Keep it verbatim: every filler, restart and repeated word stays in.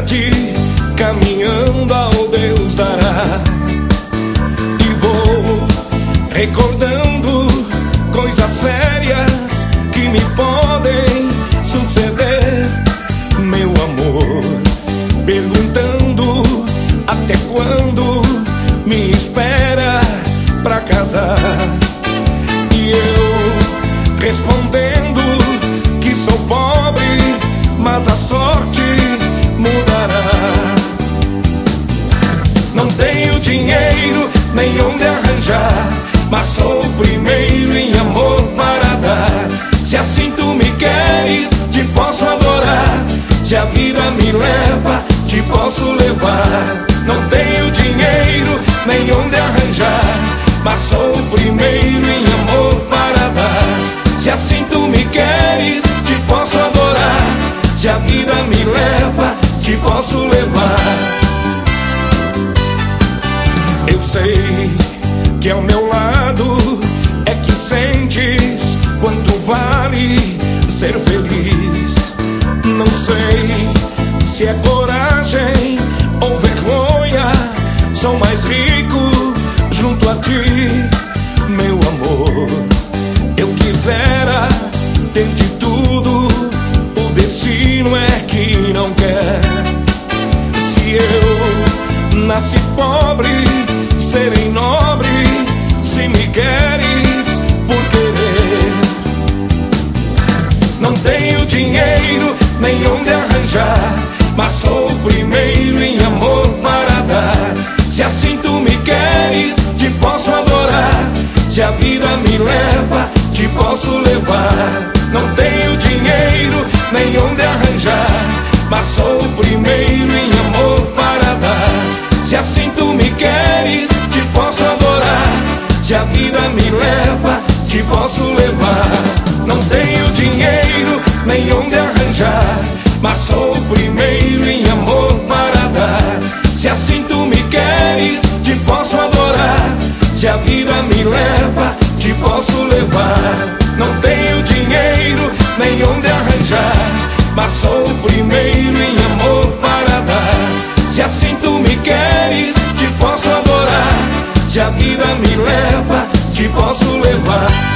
eternidade, caminhando ao Deus dará. E vou recordando coisas sérias que me podem suceder, meu amor, perguntando até quando me espera pra casar. E eu respondendo que sou pobre, mas a sorte mudará. Não tenho dinheiro nem onde arranjar, mas sou o primeiro em amor para dar. Se assim tu me queres, te posso adorar. Se a vida me leva, te posso levar. Não tenho dinheiro nem onde arranjar, mas sou o primeiro em amor para dar. Se assim tu me queres, te posso adorar. Se a vida me leva, te posso levar. Eu sei que ao meu lado é que sentes quanto vale ser feliz. Não sei se é coragem ou vergonha, sou mais rico junto a ti, meu amor. Eu quisera ter de tudo, o destino é que não quer. Se eu nasci pobre, serei nobre, se me queres por querer. Não tenho dinheiro nem onde arranjar, mas sou o primeiro em amor para dar. Se assim tu me queres, te posso adorar. Se a vida me leva, te posso levar. Não tenho dinheiro nem onde arranjar, mas sou o primeiro em amor para dar. Se assim tu me queres, te posso adorar. Se a vida me leva, te posso levar. Não tenho dinheiro nem onde arranjar, mas sou o primeiro em amor para dar. Se assim tu me queres, te posso adorar. Se a vida me leva, te posso levar. Não tenho dinheiro nem onde arranjar, mas sou o primeiro em amor para dar. Se assim tu me queres, te posso adorar. Se a vida me leva, te posso levar.